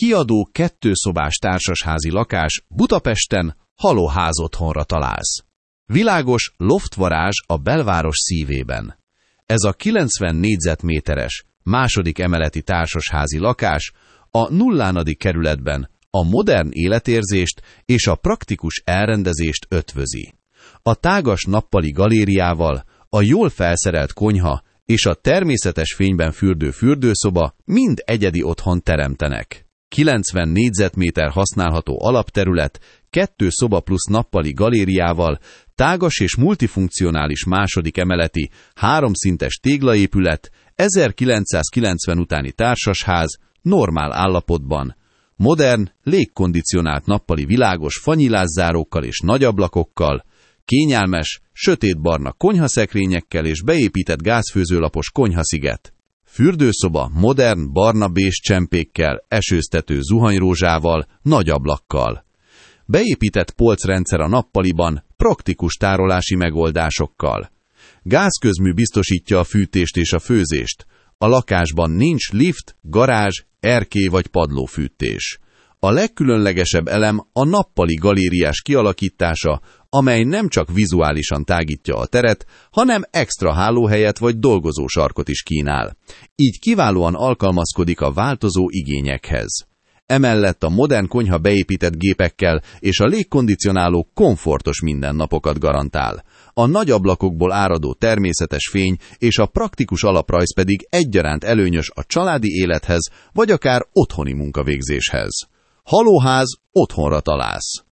Kiadó 2 szobás társasházi lakás Budapesten halóház otthonra találsz. Világos loftvarázs a belváros szívében. Ez a 90 négyzetméteres, második emeleti társasházi lakás a 0. kerületben a modern életérzést és a praktikus elrendezést ötvözi. A tágas nappali galériával, a jól felszerelt konyha és a természetes fényben fürdő fürdőszoba mind egyedi otthon teremtenek. 90 négyzetméter használható alapterület, 2 szoba plusz nappali galériával, tágas és multifunkcionális második emeleti, 3 szintes téglaépület, 1990 utáni társasház, normál állapotban, modern, légkondicionált nappali világos fanyilászárókkal és nagy ablakokkal, kényelmes, sötétbarna konyhaszekrényekkel és beépített gázfőzőlapos konyhasziget. Fürdőszoba modern, barna-bés csempékkel, esőztető zuhanyrózsával, nagy ablakkal. Beépített polcrendszer a nappaliban, praktikus tárolási megoldásokkal. Gázközmű biztosítja a fűtést és a főzést. A lakásban nincs lift, garázs, erkély vagy padlófűtés. A legkülönlegesebb elem a nappali galériás kialakítása, amely nem csak vizuálisan tágítja a teret, hanem extra hálóhelyet vagy dolgozósarkot is kínál. Így kiválóan alkalmazkodik a változó igényekhez. Emellett a modern konyha beépített gépekkel és a légkondicionáló komfortos mindennapokat garantál. A nagy ablakokból áradó természetes fény és a praktikus alaprajz pedig egyaránt előnyös a családi élethez vagy akár otthoni munkavégzéshez. Halóház otthonra találsz.